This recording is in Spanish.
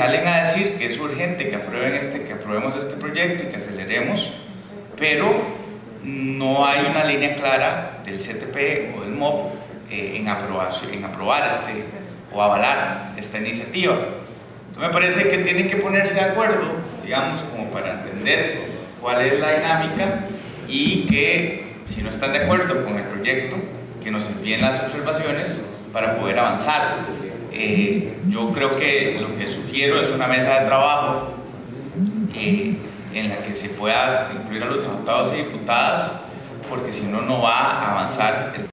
salen a decir que es urgente que aprobemos este proyecto y que aceleremos, pero no hay una línea clara del CTP o del MOP en aprobar o avalar esta iniciativa. Entonces me parece que tienen que ponerse de acuerdo, digamos, como para entender cuál es la dinámica, y que si no están de acuerdo con el proyecto, que nos envíen las observaciones para poder avanzar. Yo creo que lo que sugiero es una mesa de trabajo en la que se pueda incluir a los diputados y diputadas, porque si no, no va a avanzar.